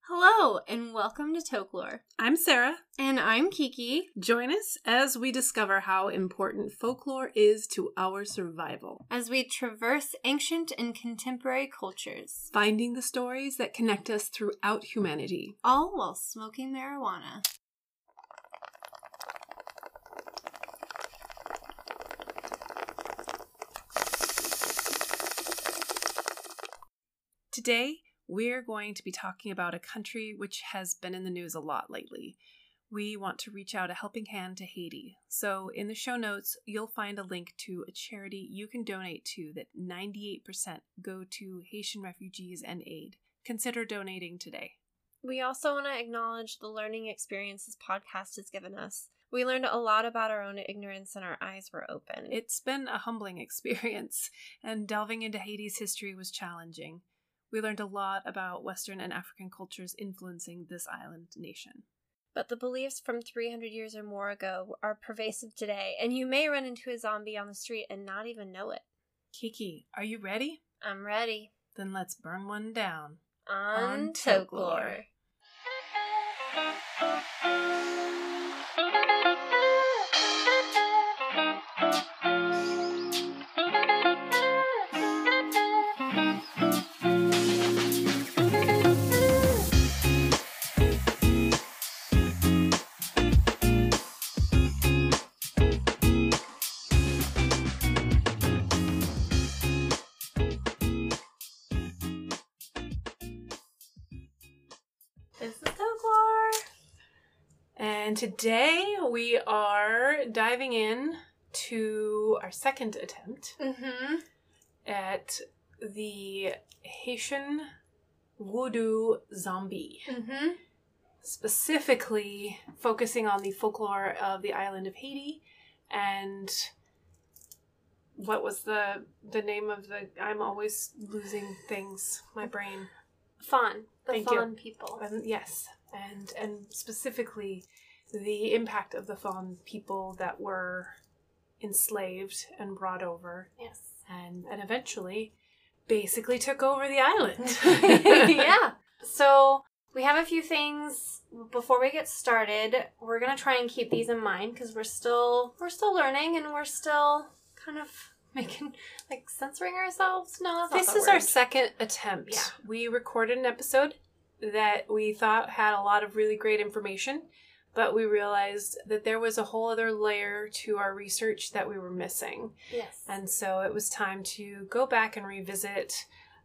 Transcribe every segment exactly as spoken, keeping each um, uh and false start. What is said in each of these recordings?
Hello, and welcome to Folklore. I'm Sarah. And I'm Kiki. Join us as we discover how important folklore is to our survival. As we traverse ancient and contemporary cultures. Finding the stories that connect us throughout humanity. All while smoking marijuana. Today, we're going to be talking about a country which has been in the news a lot lately. We want to reach out a helping hand to Haiti. So in the show notes, you'll find a link to a charity you can donate to that ninety-eight percent go to Haitian refugees and aid. Consider donating today. We also want to acknowledge the learning experience this podcast has given us. We learned a lot about our own ignorance and our eyes were open. It's been a humbling experience, and delving into Haiti's history was challenging. We learned a lot about Western and African cultures influencing this island nation. But the beliefs from three hundred years or more ago are pervasive today, and you may run into a zombie on the street and not even know it. Kiki, are you ready? I'm ready. Then let's burn one down. On, On Folklore. This is Folklore. And today we are diving in to our second attempt Mm-hmm. at the Haitian voodoo zombie. Mm-hmm. Specifically focusing on the folklore of the island of Haiti and what was the the name of the I'm always losing things, my brain. Fawn. The Thank you. fawn people. Um, yes, and and specifically the impact of the fawn people that were enslaved and brought over, Yes. and and eventually basically took over the island. Yeah. So we have a few things before we get started. We're gonna try and keep these in mind because we're still we're still learning and we're still kind of making like censoring ourselves. No, that's not This the is our word. second attempt. Yeah. We recorded an episode that we thought had a lot of really great information, but we realized that there was a whole other layer to our research that we were missing. Yes. And so it was time to go back and revisit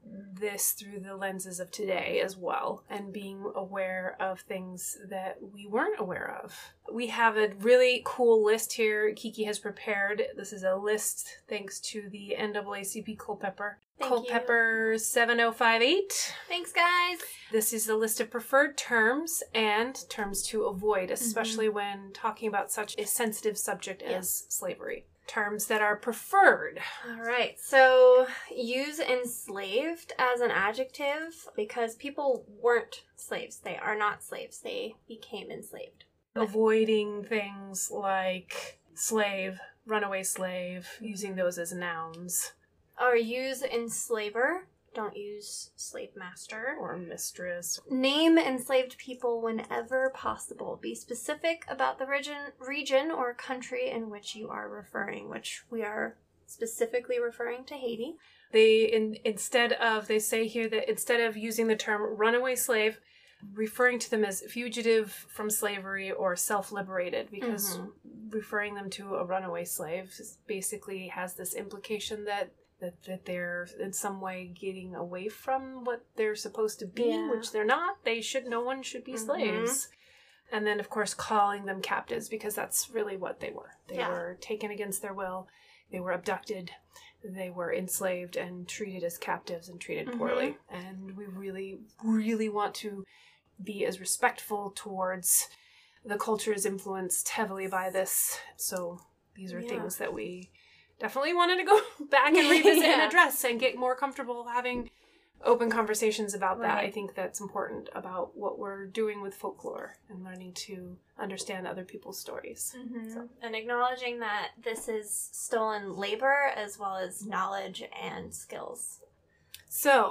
this through the lenses of today as well, and being aware of things that we weren't aware of. We have a really cool list here Kiki has prepared. This is a list thanks to the N double A C P Culpeper. Thank Culpeper seven oh five eight. Thanks, guys. This is a list of preferred terms and terms to avoid, especially mm-hmm. when talking about such a sensitive subject Yeah. as slavery. Terms that are preferred. All right. So use enslaved as an adjective because people weren't slaves. They are not slaves. They became enslaved. Avoiding things like slave, runaway slave, using those as nouns. Or use enslaver. Don't use slave master. Or mistress. Name enslaved people whenever possible. Be specific about the region, region or country in which you are referring, which we are specifically referring to Haiti. They, in, instead of, they say here that instead of using the term runaway slave, referring to them as fugitive from slavery or self-liberated, because mm-hmm. referring them to a runaway slave basically has this implication that That, that they're in some way getting away from what they're supposed to be, yeah. which they're not. They should, no one should be mm-hmm. slaves. And then, of course, calling them captives, because that's really what they were. They yeah. were taken against their will. They were abducted. They were enslaved and treated as captives and treated mm-hmm. poorly. And we really, really want to be as respectful towards the culture is influenced heavily by this. So these are yeah. things that we definitely wanted to go back and revisit yeah. and address and get more comfortable having open conversations about that. Right. I think that's important about what we're doing with folklore and learning to understand other people's stories. Mm-hmm. So. And acknowledging that this is stolen labor as well as knowledge and skills. So,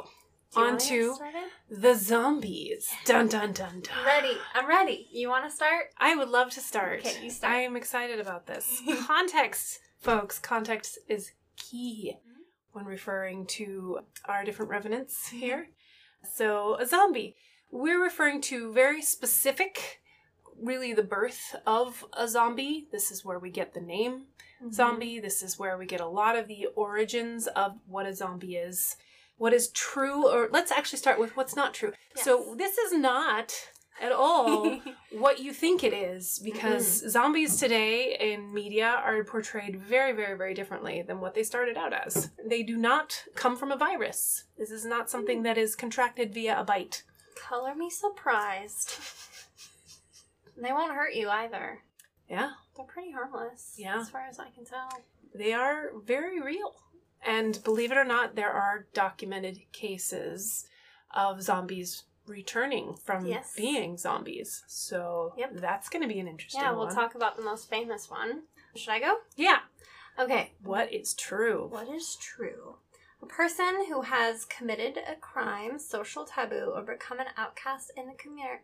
Do you On wanna get to started? the zombies. Dun dun dun dun. Ready. I'm ready. You want to start? I would love to start. Okay, you start. I am excited about this. Context, folks. Context is key when referring to our different revenants here. So, a zombie. We're referring to very specific, really the birth of a zombie. This is where we get the name mm-hmm. zombie. This is where we get a lot of the origins of what a zombie is. What is true, or let's actually start with what's not true. Yes. So this is not at all what you think it is, because mm-hmm. zombies today in media are portrayed very, very, very differently than what they started out as. They do not come from a virus. This is not something that is contracted via a bite. Color me surprised. They won't hurt you either. Yeah. They're pretty harmless, yeah. as far as I can tell. They are very real. And believe it or not, there are documented cases of zombies returning from yes. being zombies. So yep. that's going to be an interesting one. Yeah, we'll one. talk about the most famous one. Should I go? Yeah. Okay. What is true? What is true? A person who has committed a crime, social taboo, or become an outcast in the community.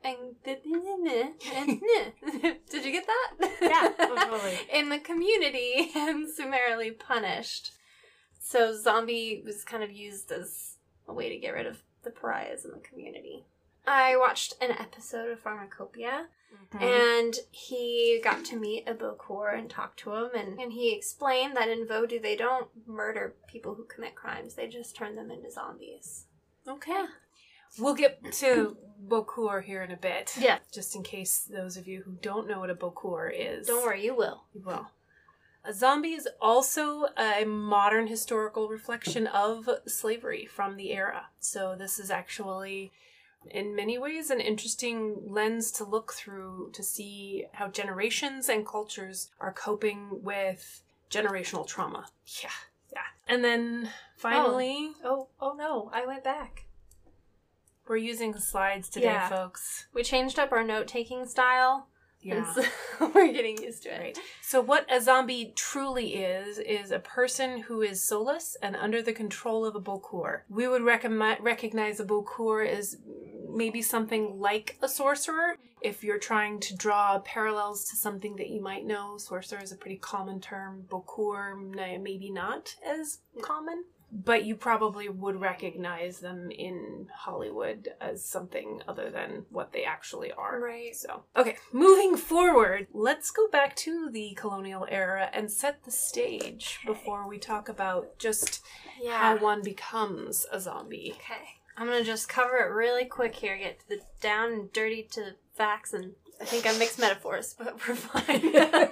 Did you get that? Yeah, oh, totally. In the community and summarily punished. So zombie was kind of used as a way to get rid of the pariahs in the community. I watched an episode of Pharmacopoeia, mm-hmm. and he got to meet a Bokor and talk to him, and, and he explained that in Vodou they don't murder people who commit crimes, they just turn them into zombies. Okay. We'll get to Bokor here in a bit. Yeah. Just in case those of you who don't know what a Bokor is. Don't worry, you will. You will. A zombie is also a modern historical reflection of slavery from the era. So this is actually, in many ways, an interesting lens to look through to see how generations and cultures are coping with generational trauma. Yeah, yeah. And then finally... Oh, oh, oh no, I went back. We're using slides today, yeah. folks. We changed up our note-taking style. Yeah. So we're getting used to it. Right. So what a zombie truly is, is a person who is soulless and under the control of a Bokor. We would recommend, recognize a Bokor as maybe something like a sorcerer. If you're trying to draw parallels to something that you might know, sorcerer is a pretty common term. Bokor, maybe not as common. But you probably would recognize them in Hollywood as something other than what they actually are. Right. So, okay, moving forward, let's go back to the colonial era and set the stage okay. before we talk about just yeah. how one becomes a zombie. Okay. I'm going to just cover it really quick here, get to the down and dirty to the facts, and I think I mixed metaphors, but we're fine.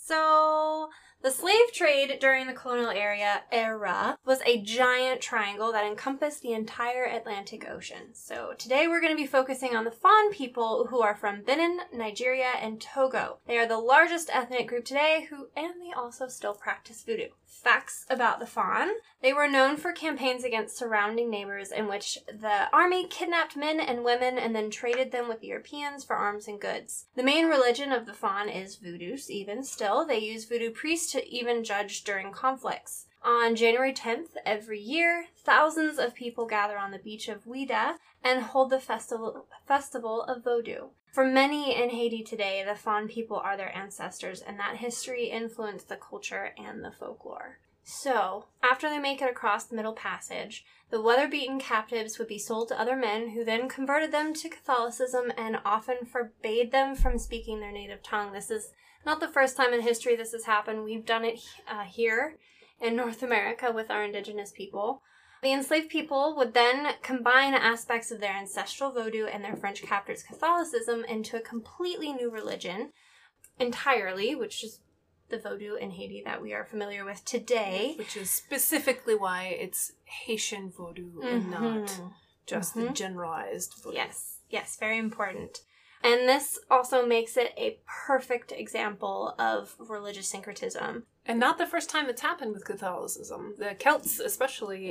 So... the slave trade during the colonial era, era was a giant triangle that encompassed the entire Atlantic Ocean. So today we're going to be focusing on the Fon people, who are from Benin, Nigeria, and Togo. They are the largest ethnic group today, who and they also still practice voodoo. Facts about the Fon. They were known for campaigns against surrounding neighbors in which the army kidnapped men and women and then traded them with Europeans for arms and goods. The main religion of the Fon is voodoo, even still. They use voodoo priests to even judge during conflicts. On January tenth every year, thousands of people gather on the beach of Ouida and hold the festival festival of Vodou. For many in Haiti today, the Fon people are their ancestors, and that history influenced the culture and the folklore. So, after they make it across the Middle Passage, the weather-beaten captives would be sold to other men who then converted them to Catholicism and often forbade them from speaking their native tongue. This is not the first time in history this has happened. We've done it uh, here in North America with our indigenous people. The enslaved people would then combine aspects of their ancestral Vodou and their French captors' Catholicism into a completely new religion entirely, which is the Vodou in Haiti that we are familiar with today. Which is specifically why it's Haitian Vodou mm-hmm. and not just mm-hmm. the generalized Vodou. Yes, yes, very important. And this also makes it a perfect example of religious syncretism. And not the first time it's happened with Catholicism. The Celts, especially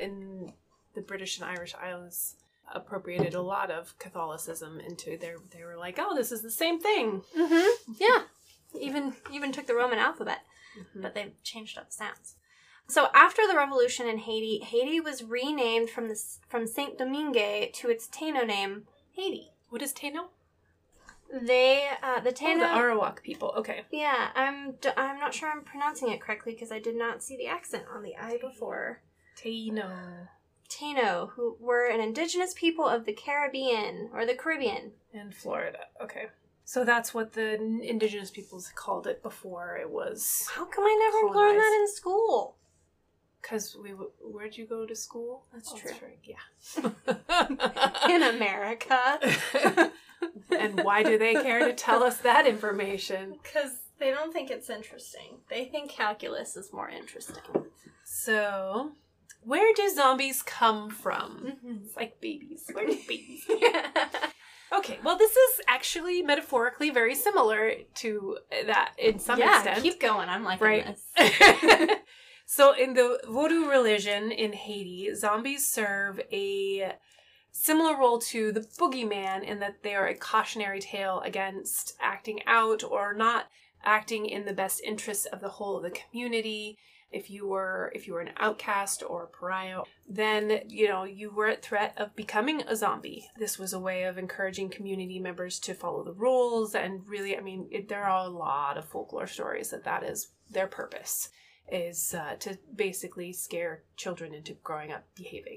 in the British and Irish Islands, appropriated a lot of Catholicism into their... They were like, oh, this is the same thing. Mm-hmm. Yeah. Even even took the Roman alphabet, mm-hmm. but they've changed up the sounds. So after the revolution in Haiti, Haiti was renamed from the from Saint Domingue to its Taino name, Haiti. What is Taino? They, uh, the Oh, Taino... the Arawak people. Okay. Yeah, I'm, d- I'm not sure I'm pronouncing it correctly because I did not see the accent on the I before. Taino. Taino, who were an indigenous people of the Caribbean, or the Caribbean. And Florida. Okay. So that's what the indigenous peoples called it before it was... How come I never learned that in school? Because we... W- where'd you go to school? That's oh, true. That's right. Yeah. In America. And why do they care to tell us that information? Because they don't think it's interesting. They think calculus is more interesting. So, where do zombies come from? Mm-hmm. It's like babies. Where do babies come from? Okay, well, this is actually metaphorically very similar to that in some yeah, extent. keep going. I'm liking Right. this. So, in the Vodou religion in Haiti, zombies serve a similar role to the boogeyman in that they are a cautionary tale against acting out or not acting in the best interests of the whole of the community. If you were if you were an outcast or a pariah, then, you know, you were at threat of becoming a zombie. This was a way of encouraging community members to follow the rules, and really, I mean, it, there are a lot of folklore stories that that is their purpose, is uh, to basically scare children into growing up behaving.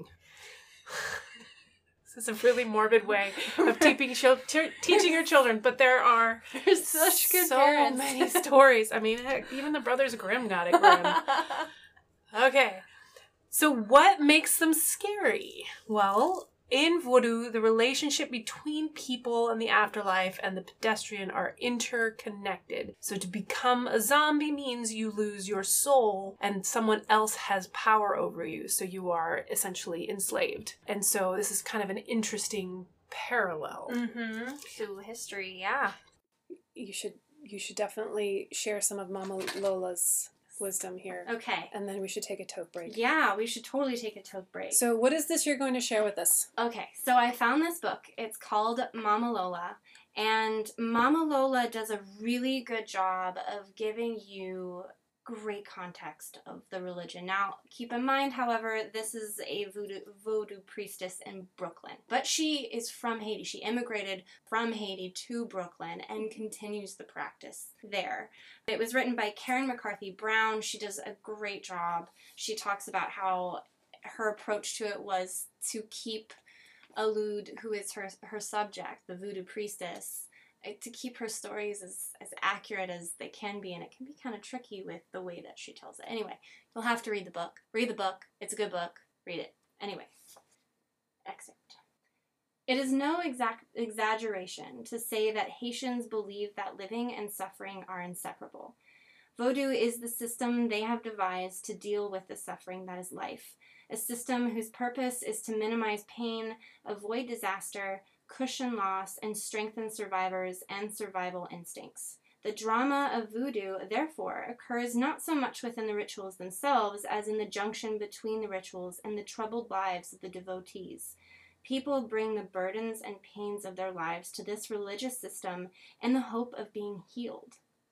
This is a really morbid way of teaching, te- teaching your children, but there are There's such good so parents. many stories. I mean, heck, even the Brothers Grimm got it grim. Okay, so what makes them scary? Well, in Vodou, the relationship between people and the afterlife and the pedestrian are interconnected. So to become a zombie means you lose your soul and someone else has power over you. So you are essentially enslaved. And so this is kind of an interesting parallel. Mm-hmm. To history, yeah. You should you should definitely share some of Mama Lola's wisdom here. Okay. And then we should take a toke break. Yeah, we should totally take a toke break. So what is this you're going to share with us? Okay, so I found this book. It's called Mama Lola. And Mama Lola does a really good job of giving you great context of the religion. Now, keep in mind, however, this is a voodoo, voodoo priestess in Brooklyn. But she is from Haiti. She immigrated from Haiti to Brooklyn and continues the practice there. It was written by Karen McCarthy Brown. She does a great job. She talks about how her approach to it was to keep Alud, who is her, her subject, the voodoo priestess, to keep her stories as, as accurate as they can be, and it can be kind of tricky with the way that she tells it. Anyway, you'll have to read the book. Read the book. It's a good book. Read it. Anyway, excerpt. It is no exact exaggeration to say that Haitians believe that living and suffering are inseparable. Vodou is the system they have devised to deal with the suffering that is life, a system whose purpose is to minimize pain, avoid disaster, cushion loss, and strengthen survivors and survival instincts. The drama of voodoo, therefore, occurs not so much within the rituals themselves as in the junction between the rituals and the troubled lives of the devotees. People bring the burdens and pains of their lives to this religious system in the hope of being healed.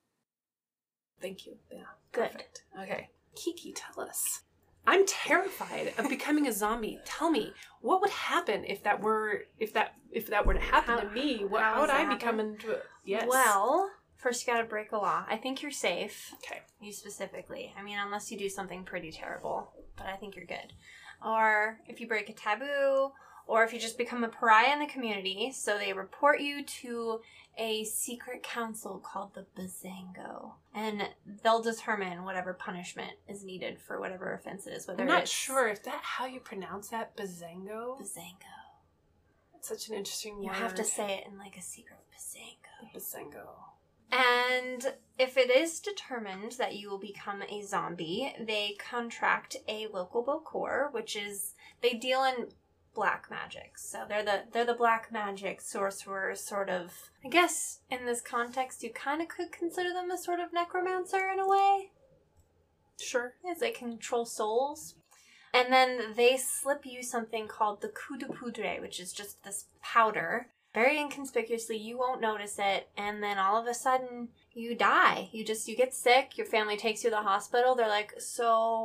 Thank you. Yeah. Good. Perfect. Okay. Kiki, tell us. I'm terrified of becoming a zombie. Tell me, what would happen if that were if that if that were to happen How- to me? What, how how would does I that become happen? into? A, yes. Well, first you gotta break a law. I think you're safe. Okay. You specifically. I mean, unless you do something pretty terrible. But I think you're good. Or if you break a taboo, or if you just become a pariah in the community, so they report you to a secret council called the Bazango. And they'll determine whatever punishment is needed for whatever offense it is. Whether I'm not it's sure if that how you pronounce that. Bazango. Bazango. It's such an interesting word. You have to say it in like a secret Bazango. Bazango. And if it is determined that you will become a zombie, they contract a local Bokor, which is, they deal in black magic. So they're the they're the black magic sorcerers, sort of. I guess in this context, you kind of could consider them a sort of necromancer in a way. Sure. As they control souls. And then they slip you something called the coup de poudre, which is just this powder. Very inconspicuously, you won't notice it, and then all of a sudden, you die. You just, you get sick, your family takes you to the hospital, they're like, so,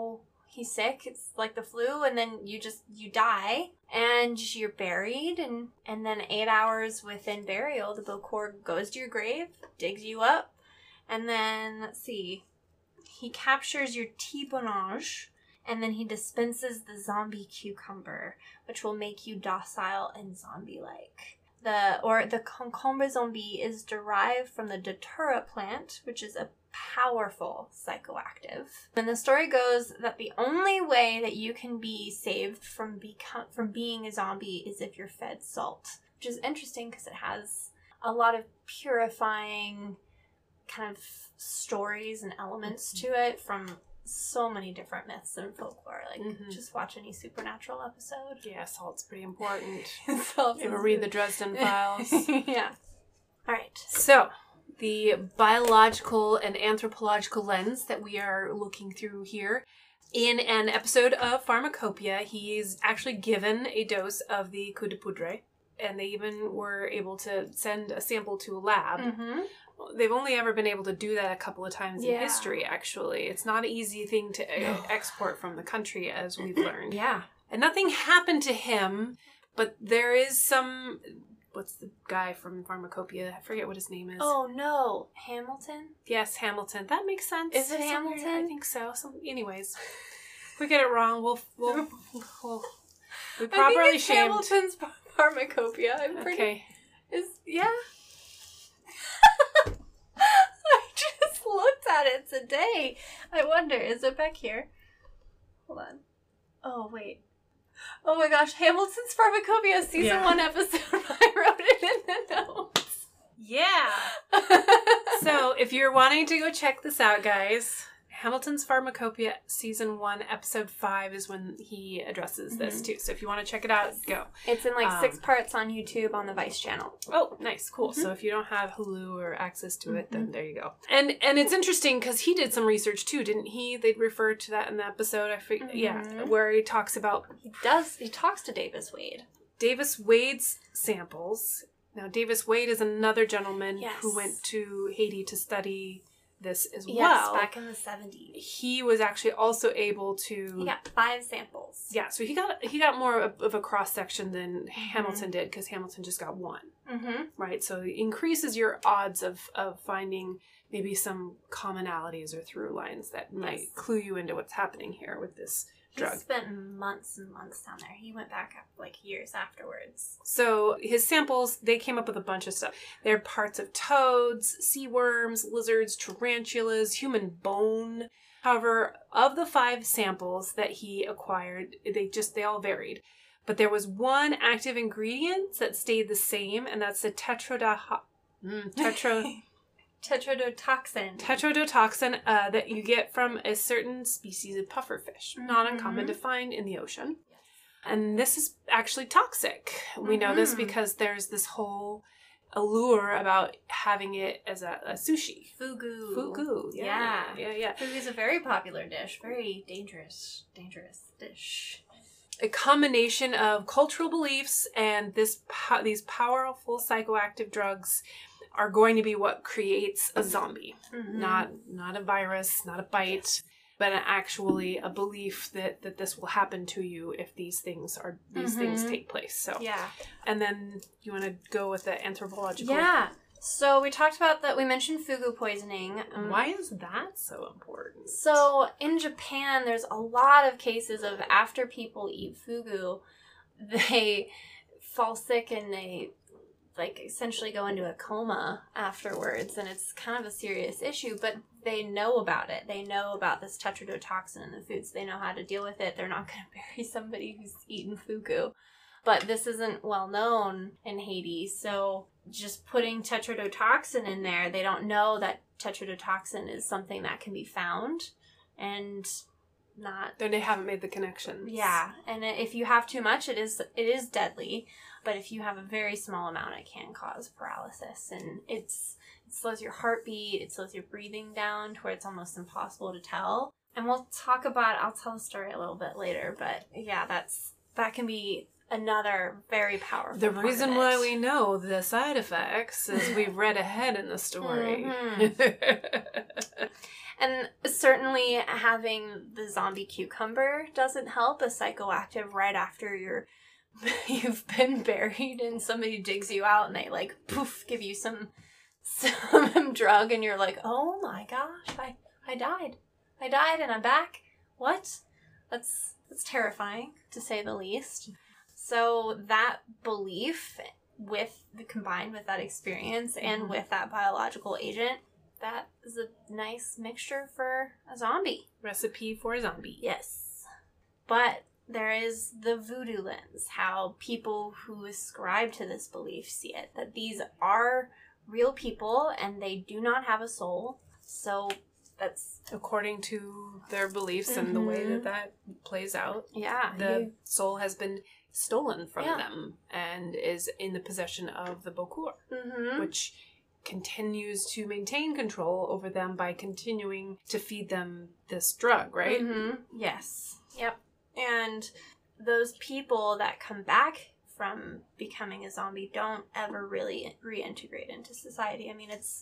he's sick. It's like the flu, and then you just you die, and you're buried, and and then eight hours within burial, the Bokor goes to your grave, digs you up, and then let's see, he captures your Tibonage, and then he dispenses the zombie cucumber, which will make you docile and zombie-like. The or the concombre zombie is derived from the datura plant, which is a powerful psychoactive. And the story goes that the only way that you can be saved from become from being a zombie is if you're fed salt, which is interesting because it has a lot of purifying kind of stories and elements to it from so many different myths and folklore. Like, mm-hmm. just watch any Supernatural episode. Yeah, salt's pretty important. Salt. You ever read the Dresden Files? Yeah. All right. So, the biological and anthropological lens that we are looking through here. In an episode of Pharmacopoeia, he's actually given a dose of the coup de poudre, and they even were able to send a sample to a lab. Mm-hmm. They've only ever been able to do that a couple of times yeah. in history, actually. It's not an easy thing to no. export from the country, as we've learned. Yeah. And nothing happened to him, but there is some... What's the guy from Pharmacopoeia? I forget what his name is. Oh, no. Hamilton? Yes, Hamilton. That makes sense. Is it Somewhere, Hamilton? I think so. Some, anyways, if we get it wrong, we'll... we'll, we'll we properly I think it's shamed. Hamilton's Pharmacopoeia. I'm pretty... Okay. Is... Yeah? I just looked at it today. I wonder, is it back here? Hold on. Oh, wait. Oh my gosh, Hamilton's Pharmacopoeia season yeah. one episode. I wrote it in the notes. Yeah. So if you're wanting to go check this out, guys, Hamilton's Pharmacopoeia season one episode five is when he addresses mm-hmm. this too. So if you want to check it out, go. It's in like um, six parts on YouTube on the Vice channel. Oh, nice, cool. Mm-hmm. So if you don't have Hulu or access to it, mm-hmm. then there you go. And and it's interesting because he did some research too, didn't he? They'd refer to that in the episode. I think, mm-hmm. yeah, where he talks about he does he talks to Davis Wade. Davis Wade's samples. Now Davis Wade is another gentleman yes. who went to Haiti to study this as yes, well. Back in the seventies. He was actually also able to... He got five samples. Yeah, so he got he got more of, of a cross-section than mm-hmm. Hamilton did, because Hamilton just got one. Mm-hmm. Right? So it increases your odds of, of finding maybe some commonalities or through lines that yes. might clue you into what's happening here with this drug. He spent months and months down there. He went back like years afterwards. So his samples, they came up with a bunch of stuff. They're parts of toads, sea worms, lizards, tarantulas, human bone. However, of the five samples that he acquired, they just, they all varied. But there was one active ingredient that stayed the same, and that's the tetrodotoxin. Mm, tetro... Tetrodotoxin. Tetrodotoxin uh, that you get from a certain species of pufferfish. Mm-hmm. Not uncommon to find in the ocean. Yes. And this is actually toxic. We mm-hmm. know this because there's this whole allure about having it as a, a sushi. Fugu. Fugu. Yeah. Yeah, yeah. yeah. Fugu is a very popular dish. Very dangerous, dangerous dish. A combination of cultural beliefs and this po- these powerful psychoactive drugs are going to be what creates a zombie. Mm-hmm. Not not a virus, not a bite, but an actually a belief that, that this will happen to you if these things are these mm-hmm. things take place. So yeah. And then you want to go with the anthropological. Yeah. So we talked about that. We mentioned fugu poisoning. Um, Why is that so important? So in Japan, there's a lot of cases of after people eat fugu, they fall sick and they like essentially go into a coma afterwards, and it's kind of a serious issue, but they know about it. They know about this tetrodotoxin in the foods. They know how to deal with it. They're not going to bury somebody who's eaten fugu. But this isn't well known in Haiti, so just putting tetrodotoxin in there, they don't know that tetrodotoxin is something that can be found and not... Then they haven't made the connections. Yeah, and if you have too much, it is it is deadly. But if you have a very small amount, it can cause paralysis. And it's it slows your heartbeat, it slows your breathing down to where it's almost impossible to tell. And we'll talk about, I'll tell the story a little bit later, but yeah, that's that can be another very powerful The part reason of why it. we know the side effects is we've read ahead in the story. Mm-hmm. And certainly having the zombie cucumber doesn't help. A psychoactive right after you're you've been buried and somebody digs you out and they like poof give you some some drug and you're like, oh my gosh, I I died. I died and I'm back. What? That's that's terrifying to say the least. So that belief with the combined with that experience and Mm-hmm. with that biological agent, that is a nice mixture for a zombie. Recipe for a zombie. Yes. But there is the voodoo lens, how people who ascribe to this belief see it, that these are real people and they do not have a soul. So that's... According to their beliefs and the way that that plays out, Yeah. the you- soul has been stolen from Yeah. them and is in the possession of the Bokor, Mhm. which continues to maintain control over them by continuing to feed them this drug, right? Mhm. Yes. Yep. And those people that come back from becoming a zombie don't ever really reintegrate into society. I mean, it's...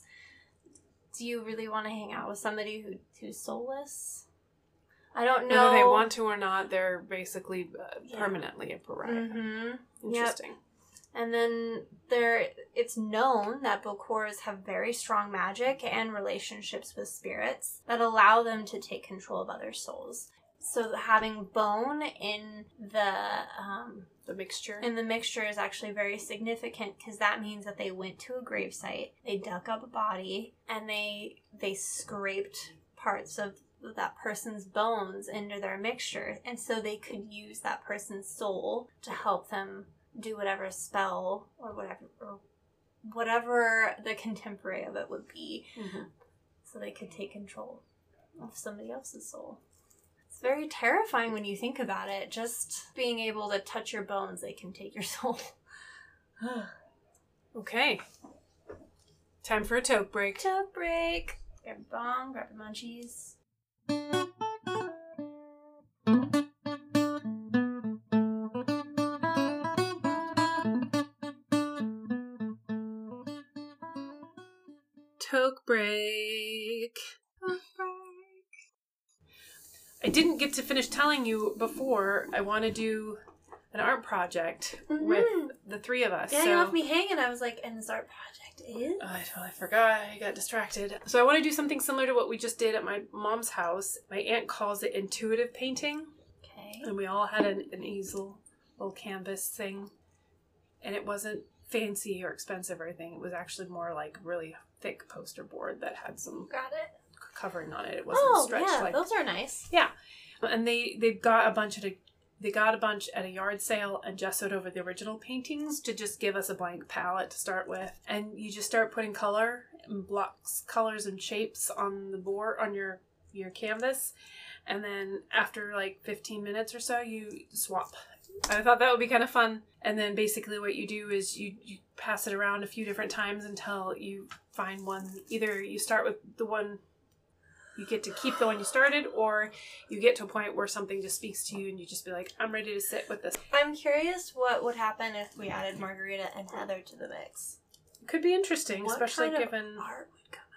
Do you really want to hang out with somebody who who's soulless? I don't know. Whether they want to or not, they're basically uh, Yeah. permanently a pariah. Mm-hmm. Interesting. And then there, it's known that Bokors have very strong magic and relationships with spirits that allow them to take control of other souls. So having bone in the um, The mixture. in the mixture is actually very significant because that means that they went to a gravesite, they dug up a body, and they they scraped parts of that person's bones into their mixture, and so they could use that person's soul to help them do whatever spell or whatever or whatever the contemporary of it would be, Mhm. so they could take control of somebody else's soul. It's very terrifying when you think about it. Just being able to touch your bones, they can take your soul. Okay. Time for a toke break. Toke break. Grab a bong, grab your munchies. Toke break. Toke break. I didn't get to finish telling you before. I want to do an art project Mhm. with the three of us. Yeah, so you left me hanging. I was like, and this art project is? I totally forgot. I got distracted. So I want to do something similar to what we just did at my mom's house. My aunt calls it intuitive painting. Okay. And we all had an, an easel, little canvas thing. And it wasn't fancy or expensive or anything. It was actually more like really thick poster board that had some Got it. covering on it. It wasn't Oh, stretched yeah, like those are nice. yeah. And they they got a bunch at a they got a bunch at a yard sale and gessoed over the original paintings to just give us a blank palette to start with. And you just start putting color and blocks, colors and shapes on the board on your your canvas. And then after like fifteen minutes or so, you swap. I thought that would be kind of fun. And then basically what you do is you, you pass it around a few different times until you find one. Either you start with the one, you get to keep the one you started, or you get to a point where something just speaks to you and you just be like, I'm ready to sit with this. I'm curious what would happen if we added Margarita and Heather to the mix. It could be interesting, What especially kind of given art would come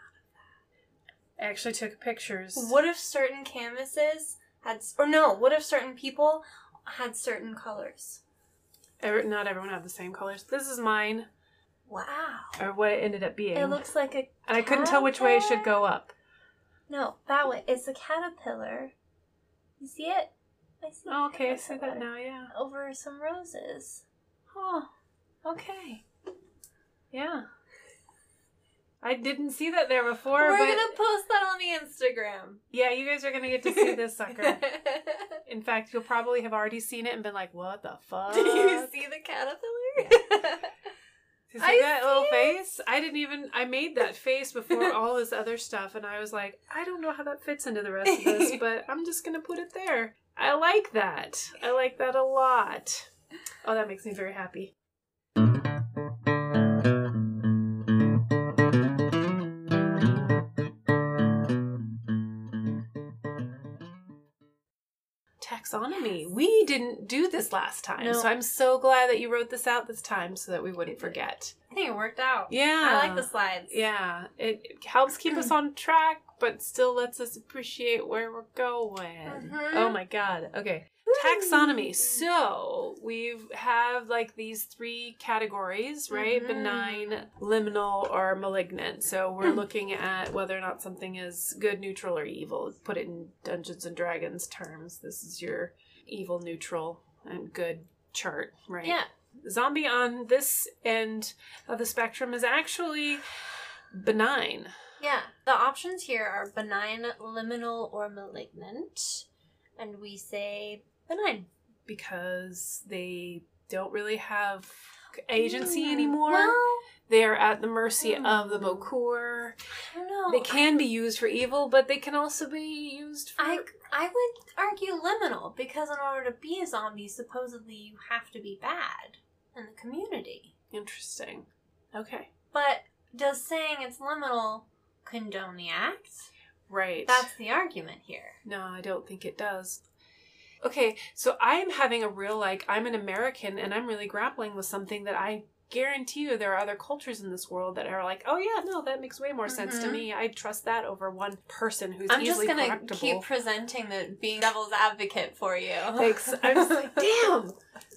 I actually took pictures. out? What if certain canvases had, or no, what if certain people had certain colors? Every, not everyone had the same colors. This is mine, Wow. or what it ended up being. It looks like a and I couldn't tell which way it should caterpillar. go up. No, that way. It's a caterpillar. You see it? I see. Oh, a okay, I see that caterpillar now, yeah. Over some roses. Oh, okay. Yeah. I didn't see that there before, We're but gonna post that on the Instagram. yeah, you guys are gonna get to see this sucker. In fact, you'll probably have already seen it and been like, what the fuck? Did you see the caterpillar? To see I that see little it. face? I didn't even, I made that face before all this other stuff, and I was like, I don't know how that fits into the rest of this, but I'm just gonna put it there. I like that. I like that a lot. Oh, that makes me very happy. Taxonomy. We didn't didn't do this last time. No. So I'm so glad that you wrote this out this time so that we wouldn't forget. I think it worked out. Yeah. I like the slides. Yeah. It, it helps keep us on track, but still lets us appreciate where we're going. Mhm. Oh my God. Okay. Taxonomy. So we have like these three categories, right? Mhm. Benign, liminal, or malignant. So we're Hmm. looking at whether or not something is good, neutral, or evil. Put it in Dungeons and Dragons terms. This is your evil, neutral, and good chart, right? Yeah. Zombie on this end of the spectrum is actually benign. Yeah. The options here are benign, liminal, or malignant. And we say benign. Because they don't really have agency Mm, anymore. Well, They are at the mercy Hmm. of the Bokur. I don't know. They can be used for evil, but they can also be used for... I, I would argue liminal, because in order to be a zombie, supposedly you have to be bad in the community. Interesting. Okay. But does saying it's liminal condone the act? Right. That's the argument here. No, I don't think it does. Okay, so I am having a real, like, I'm an American, and I'm really grappling with something that I guarantee you there are other cultures in this world that are like, oh yeah, no, that makes way more sense to Mhm. me. I'd trust that over one person who's I'm just easily gonna correctable. keep presenting the being devil's advocate for you. Thanks. I'm just like, damn.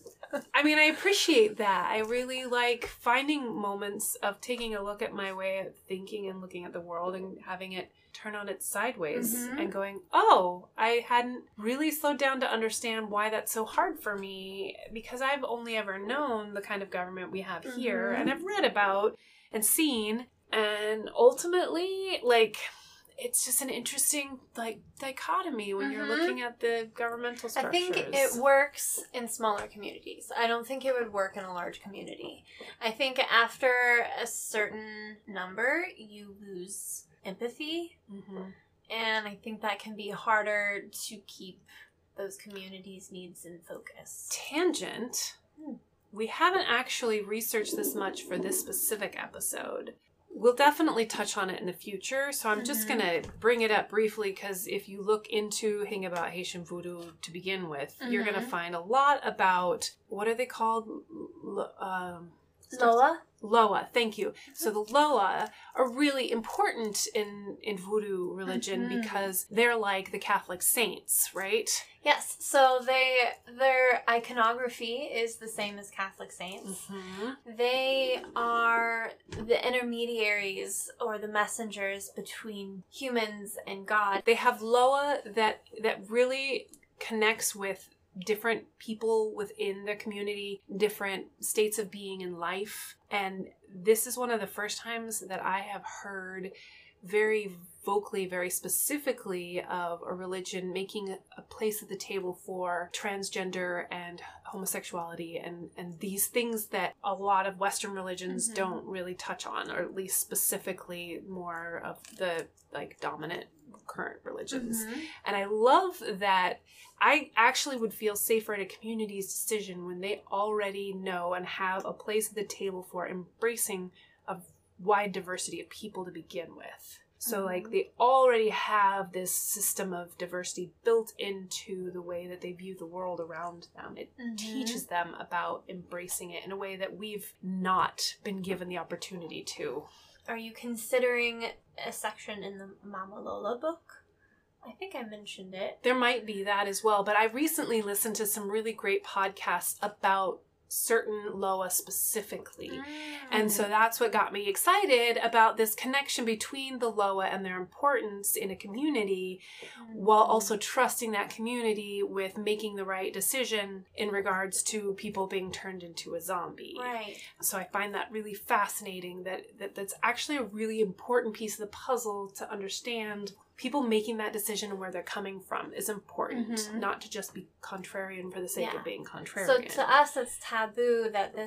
I mean, I appreciate that. I really like finding moments of taking a look at my way of thinking and looking at the world and having it turn on its sideways Mhm. and going, oh, I hadn't really slowed down to understand why that's so hard for me, because I've only ever known the kind of government we have here Mhm. and I've read about and seen, and ultimately, like, it's just an interesting, like, dichotomy when you're Mhm. looking at the governmental I structures. think it works in smaller communities. I don't think it would work in a large community. I think after a certain number, you lose empathy, Mm-hmm. and I think that can be harder to keep those communities' needs in focus. Tangent. Hmm. We haven't actually researched this much for this specific episode. We'll definitely touch on it in the future, so I'm just Mhm. going to bring it up briefly, because if you look into Hing about Haitian voodoo to begin with, you're going to Mhm. find a lot about, what are they called? L- um, Lola? Loa, thank you. So the Loa are really important in, in voodoo religion Mhm. because they're like the Catholic saints, right? Yes. So they their iconography is the same as Catholic saints. Mm-hmm. They are the intermediaries or the messengers between humans and God. They have Loa that that really connects with different people within the community, different states of being in life. And this is one of the first times that I have heard very vocally, very specifically of a religion making a place at the table for transgender and homosexuality and, and these things that a lot of Western religions Mhm. don't really touch on, or at least specifically more of the like dominant current religions. Mhm. And I love that I actually would feel safer in a community's decision when they already know and have a place at the table for embracing a wide diversity of people to begin with. So, Mhm. like, they already have this system of diversity built into the way that they view the world around them. It Mhm. teaches them about embracing it in a way that we've not been given the opportunity to. Are you considering a section in the Mama Lola book? I think I mentioned it. There might be that as well, but I recently listened to some really great podcasts about certain Loa specifically. Mm. And so that's what got me excited about this connection between the Loa and their importance in a community, while also trusting that community with making the right decision in regards to people being turned into a zombie. Right. So I find that really fascinating, that, that that's actually a really important piece of the puzzle to understand. People making that decision and where they're coming from is important, Mhm. not to just be contrarian for the sake Yeah. of being contrarian. So to us, it's taboo that this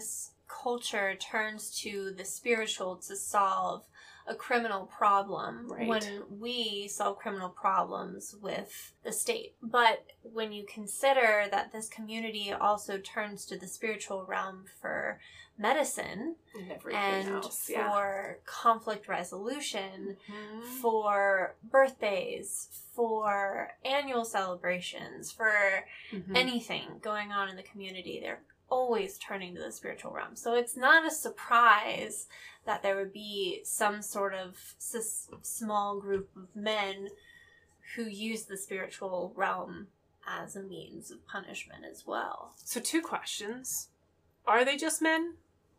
culture turns to the spiritual to solve a criminal problem Right. when we solve criminal problems with the state. But when you consider that this community also turns to the spiritual realm for medicine And everything and else. Yeah. for conflict resolution, Mhm. for birthdays, for annual celebrations, for Mhm. anything going on in the community, they're always turning to the spiritual realm. So it's not a surprise that there would be some sort of s- small group of men who use the spiritual realm as a means of punishment as well. So two questions. Are they just men?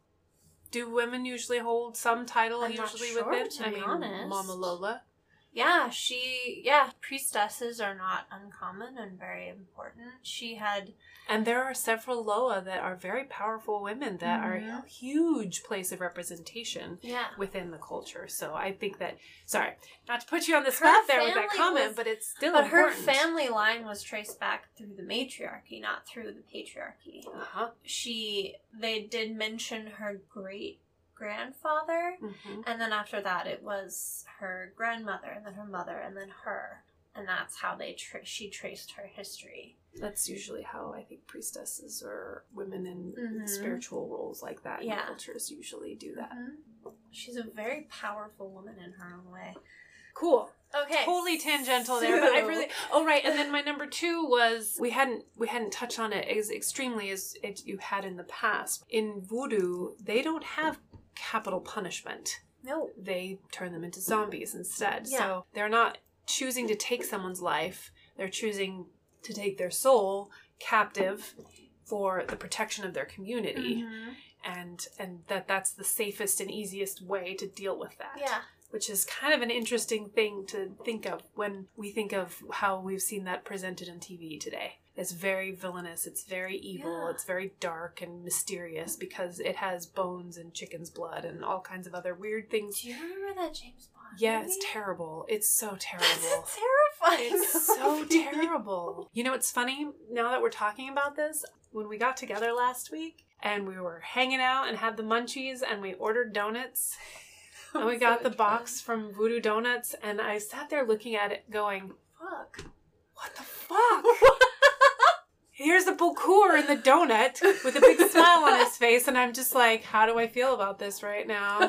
Do women usually hold some title I'm not usually sure, within? to I be mean, honest. Mama Lola. Yeah, she, yeah, priestesses are not uncommon and very important. She had, And there are several Loa that are very powerful women that are Mhm. a huge place of representation yeah. within the culture. So I think that, sorry, not to put you on the Her spot there with that family comment, was- but it's still But her important. family line was traced back through the matriarchy, not through the patriarchy. Uh-huh. She, they did mention her great grandfather, Mm-hmm. and then after that it was her grandmother, and then her mother, and then her, and that's how they tra- she traced her history. That's usually how I think priestesses or women in Mhm. spiritual roles like that in Yeah. cultures usually do that. Mhm. She's a very powerful woman in her own way. Cool. Okay, Totally tangential there, but I so- really. Oh right, and then my number two was we hadn't we hadn't touched on it as extremely as it, you had in the past. In voodoo, they don't have capital punishment. No. They turn them into zombies instead. Yeah. So they're not choosing to take someone's life; they're choosing to take their soul captive for the protection of their community, Mhm. and and that that's the safest and easiest way to deal with that. Yeah. Which is kind of an interesting thing to think of when we think of how we've seen that presented on T V today. It's very villainous, it's very evil, Yeah. it's very dark and mysterious because it has bones and chicken's blood and all kinds of other weird things. Do you remember that James Bond Yeah, movie? it's terrible. It's so terrible. It's terrifying. It's so movie. terrible. You know, it's funny, now that we're talking about this, when we got together last week and we were hanging out and had the munchies and we ordered donuts and we got the box from Voodoo Donuts and I sat there looking at it going, Fuck. what the fuck? Here's the Bokur in the donut with a big smile on his face and I'm just like, how do I feel about this right now?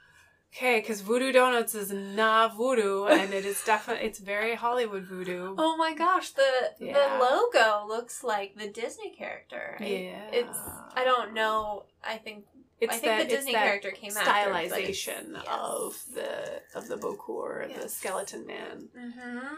Okay, because Voodoo Donuts is not voodoo, and it is definitely, it's very Hollywood voodoo. Oh my gosh, the Yeah. the logo looks like the Disney character. I- Yeah. It's, I don't know, I think, It's I think that, the it's Disney that character came after, but it's- stylization yes. of the of the Bokur, the Yes. skeleton man. Mm-hmm.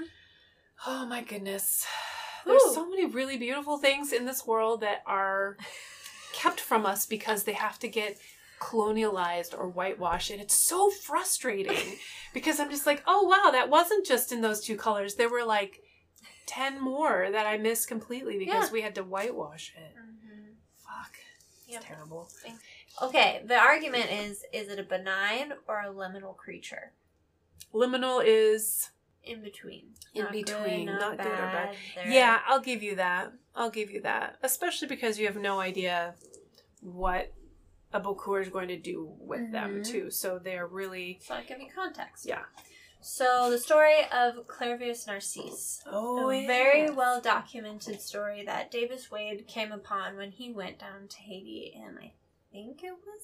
Oh my goodness. There's Ooh. so many really beautiful things in this world that are kept from us because they have to get colonialized or whitewashed, and it's so frustrating because I'm just like, oh wow, that wasn't just in those two colors. There were like ten more that I missed completely because Yeah. we had to whitewash it. Mm-hmm. Fuck. It's Yep. terrible. Okay, the argument is, is it a benign or a liminal creature? Liminal is In between. In Not between, good, not good or bad. They're- Yeah, I'll give you that. I'll give you that. Especially because you have no idea what a Bokur is going to do with them, Mhm. too. So they're really... So I'll give you context. Yeah. So the story of Clairvius Narcisse. Oh, a very well documented story that Davis Wade came upon when he went down to Haiti in, I think it was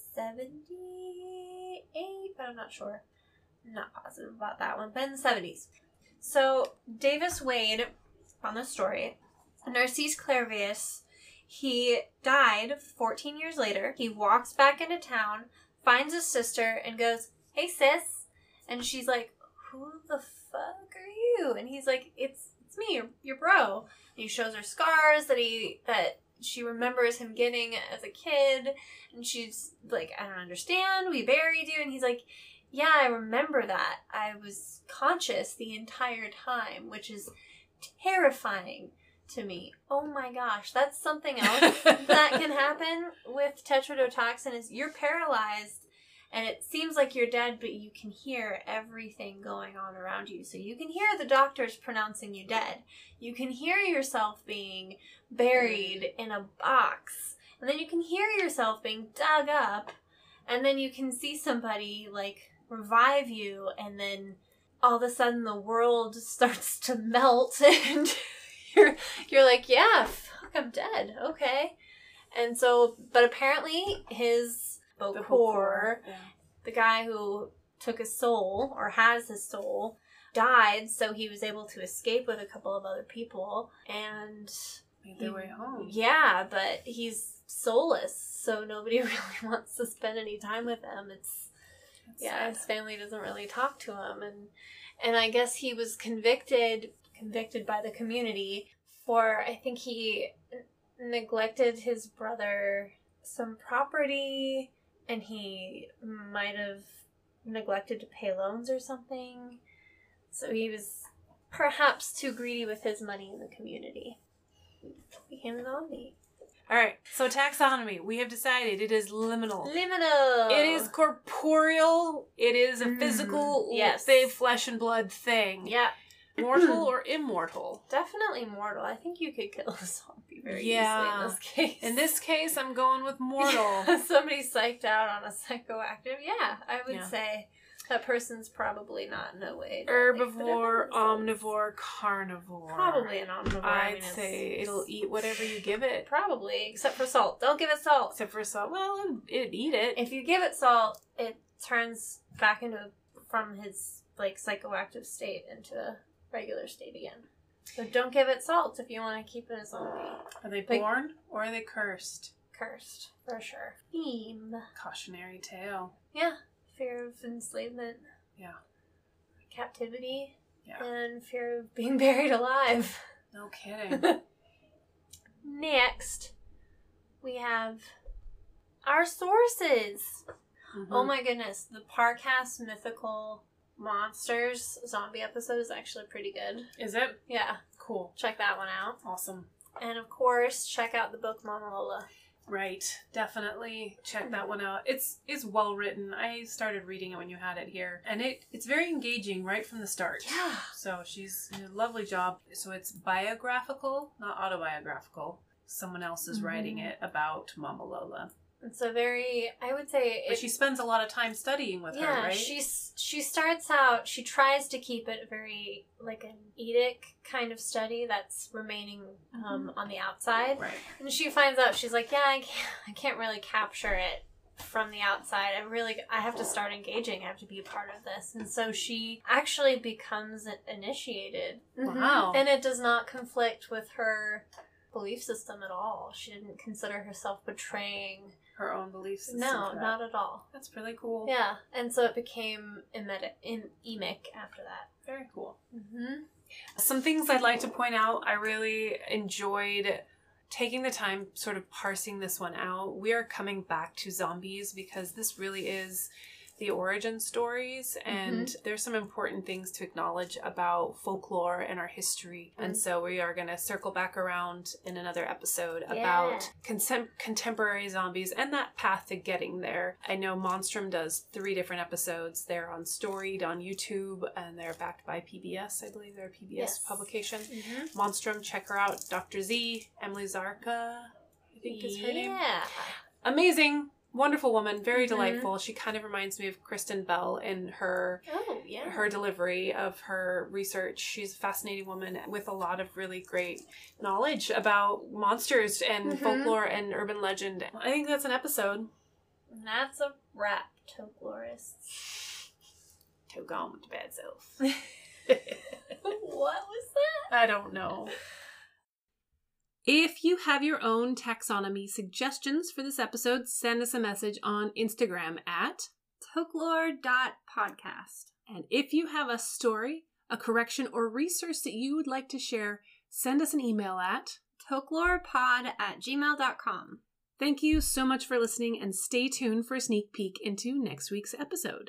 seventy-eight, but I'm not sure. I'm not positive about that one, but in the seventies. So Davis Wade, on the story, Narcisse Clairvius, he died fourteen years later. He walks back into town, finds his sister, and goes, "Hey sis," and she's like, "Who the fuck are you?" And he's like, it's it's me, your, your bro. And he shows her scars that he that she remembers him getting as a kid, and she's like, "I don't understand, we buried you." And he's like, "Yeah, I remember that. I was conscious the entire time," which is terrifying to me. Oh my gosh, that's something else that can happen with tetrodotoxin is you're paralyzed and it seems like you're dead, but you can hear everything going on around you. So you can hear the doctors pronouncing you dead. You can hear yourself being buried in a box And then you can hear yourself being dug up, and then you can see somebody, like, revive you, and then all of a sudden the world starts to melt, and you're, you're like, yeah, fuck, I'm dead, okay. And so, but apparently his Bokor, yeah. the guy who took his soul, or has his soul, died, so he was able to escape with a couple of other people, and... Made their way home. Yeah, but he's soulless, so nobody really wants to spend any time with him. It's That's yeah, sad. His family doesn't really talk to him, and and I guess he was convicted convicted by the community for, I think he neglected his brother some property, and he might have neglected to pay loans or something. So he was perhaps too greedy with his money in the community. Became a zombie. Alright, so taxonomy. We have decided it is liminal. Liminal! It is corporeal. It is a mm. physical, yes. say, flesh and blood thing. Yeah. Mortal or immortal? Definitely mortal. I think you could kill a zombie very yeah. easily in this case. In this case, I'm going with mortal. Yeah, somebody psyched out on a psychoactive. Yeah, I would yeah. say that person's probably not in a way. Herbivore, omnivore, carnivore. Probably an omnivore. I'd I mean, say it'll eat whatever you give it. Probably, except for salt. Don't give it salt. Except for salt. Well, it'd, it'd eat it. If you give it salt, it turns back into, from his, like, psychoactive state into a regular state again. So don't give it salt if you want to keep it a zombie. Are they like, born or are they cursed? Cursed, for sure. Theme. Cautionary tale. Yeah. Fear of enslavement. Yeah. Captivity. Yeah. And fear of being buried alive. No kidding. Next, we have our sources. Mm-hmm. Oh my goodness. The Parcast Mythical Monsters zombie episode is actually pretty good. Is it? Yeah. Cool. Check that one out. Awesome. And of course, check out the book Mama Lola. Right. Definitely check that one out. It's it's well written. I started reading it when you had it here. And it, it's very engaging right from the start. Yeah. So she's did a lovely job. So it's biographical, not autobiographical. Someone else is mm-hmm. writing it about Mama Lola. It's a very, I would say... But it, she spends a lot of time studying with yeah, her, right? Yeah, she starts out, she tries to keep it very, like an Edic kind of study that's remaining um, mm-hmm. on the outside. Right. And she finds out, she's like, yeah, I can't, I can't really capture it from the outside. I really, I have to start engaging. I have to be a part of this. And so she actually becomes initiated. Wow. And it does not conflict with her belief system at all. She didn't consider herself betraying her own belief system. No, not at all. That's really cool. Yeah, and so it became emetic, in emic after that. Very cool. Mm-hmm. Some things I'd like to point out. I really enjoyed taking the time sort of parsing this one out. We are coming back to zombies because this really is the origin stories, and mm-hmm. there's some important things to acknowledge about folklore and our history. Mm-hmm. And so we are going to circle back around in another episode yeah. about contem- contemporary zombies and that path to getting there. I know Monstrum does three different episodes. They're on Storied on YouTube, and they're backed by P B S. I believe they're a P B S yes. publication. Mm-hmm. Monstrum, check her out. Doctor Z, Emily Zarka, I think is her yeah. name. Amazing. Wonderful woman, very mm-hmm. delightful. She kind of reminds me of Kristen Bell in her oh, yeah. her delivery of her research. She's a fascinating woman with a lot of really great knowledge about monsters and mm-hmm. folklore and urban legend. I think that's an episode. And that's a wrap, Toglorists. To gone with the bad self. What was that? I don't know. If you have your own taxonomy suggestions for this episode, send us a message on Instagram at toklore dot podcast. And if you have a story, a correction, or resource that you would like to share, send us an email at toklorepod at gmail dot com. Thank you so much for listening, and stay tuned for a sneak peek into next week's episode.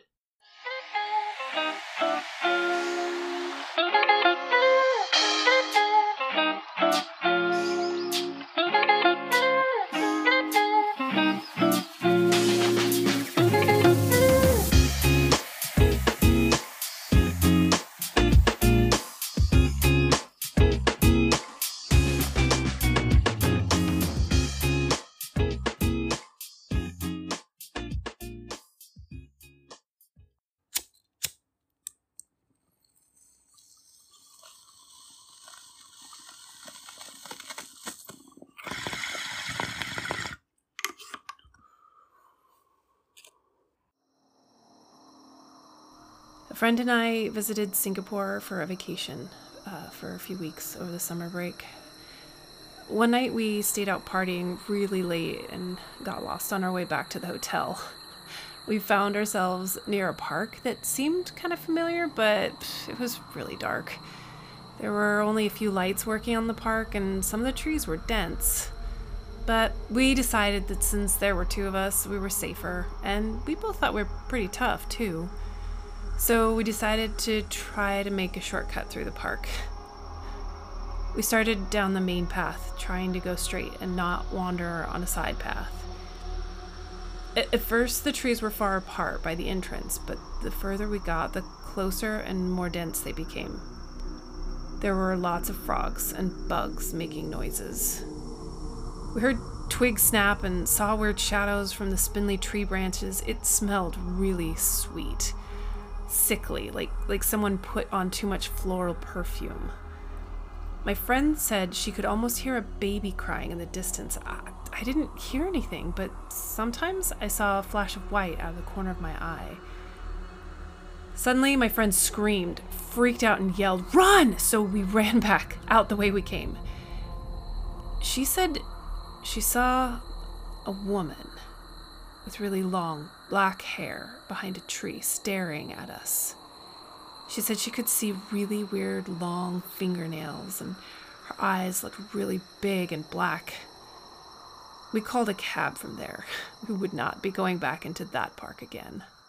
A friend and I visited Singapore for a vacation uh, for a few weeks over the summer break. One night we stayed out partying really late and got lost on our way back to the hotel. We found ourselves near a park that seemed kind of familiar, but it was really dark. There were only a few lights working on the park, and some of the trees were dense. But we decided that since there were two of us, we were safer, and we both thought we were pretty tough, too. So we decided to try to make a shortcut through the park. We started down the main path, trying to go straight and not wander on a side path. At first, the trees were far apart by the entrance, but the further we got, the closer and more dense they became. There were lots of frogs and bugs making noises. We heard twigs snap and saw weird shadows from the spindly tree branches. It smelled really sweet, sickly, like, like someone put on too much floral perfume. My friend said she could almost hear a baby crying in the distance. I, I didn't hear anything, but sometimes I saw a flash of white out of the corner of my eye. Suddenly, my friend screamed, freaked out, and yelled, "Run!" So we ran back out the way we came. She said she saw a woman with really long black hair behind a tree staring at us. She said she could see really weird long fingernails and her eyes looked really big and black. We called a cab from there. We would not be going back into that park again.